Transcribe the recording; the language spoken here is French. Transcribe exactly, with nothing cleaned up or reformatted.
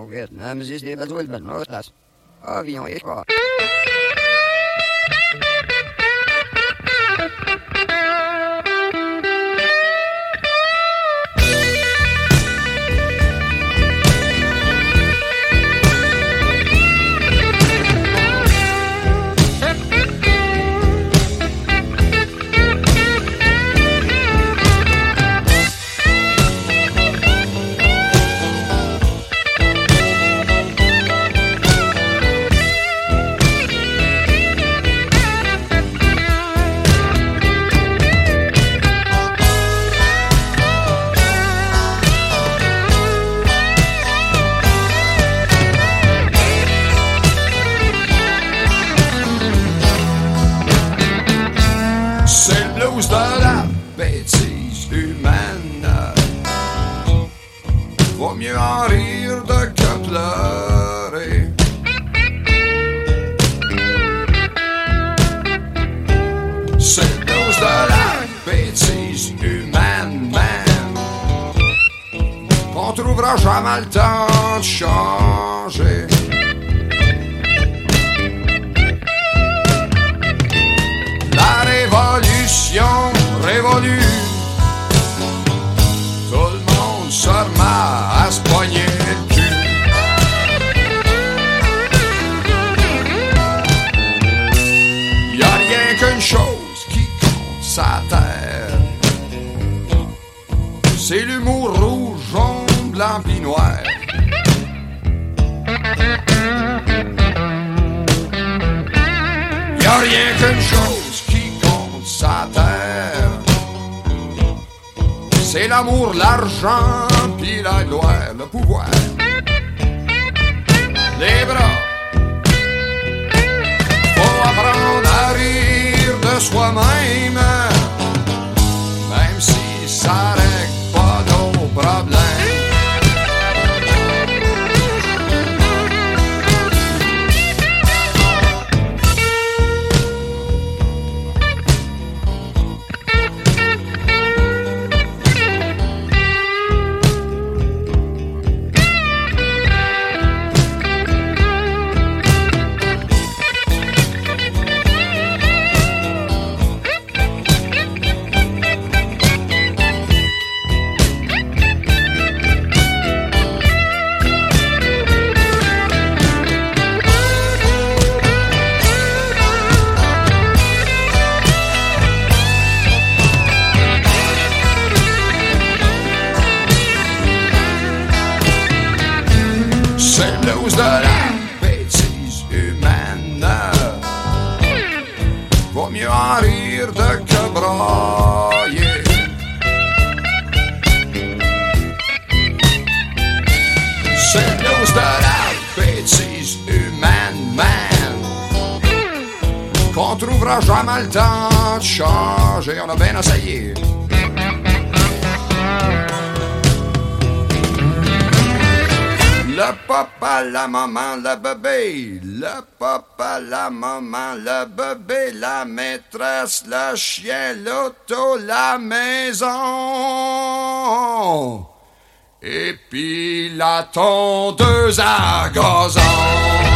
Oké, nou, men is dit wat wil ben, maar dat. Oh, wie jongen, ik wou. De la bêtise humaine, vaut mieux en rire de que pleurer. C'est le dose de la bêtise humaine, man. On trouvera jamais le temps de changer. La révolution révolue, tout le monde se remet à se poigner le cul. Y'a rien qu'une chose qui compte sa terre, c'est l'humour rouge, jaune, blanc pis noir. Y'a rien qu'une chose qui compte sa terre, c'est l'amour, l'argent, pis la gloire, le pouvoir, les bras. Faut apprendre à rire de soi-même, même si ça règle pas nos problèmes. De la bêtise humaine, vaut mieux en rire de que brailler. C'est l'os de la bêtise humaine, man, qu'on trouvera jamais le temps de changer. On a bien essayé. Le papa, la maman, le bébé, le papa, la maman, le bébé, la maîtresse, le chien, l'auto, la maison, et puis la tondeuse à gazon.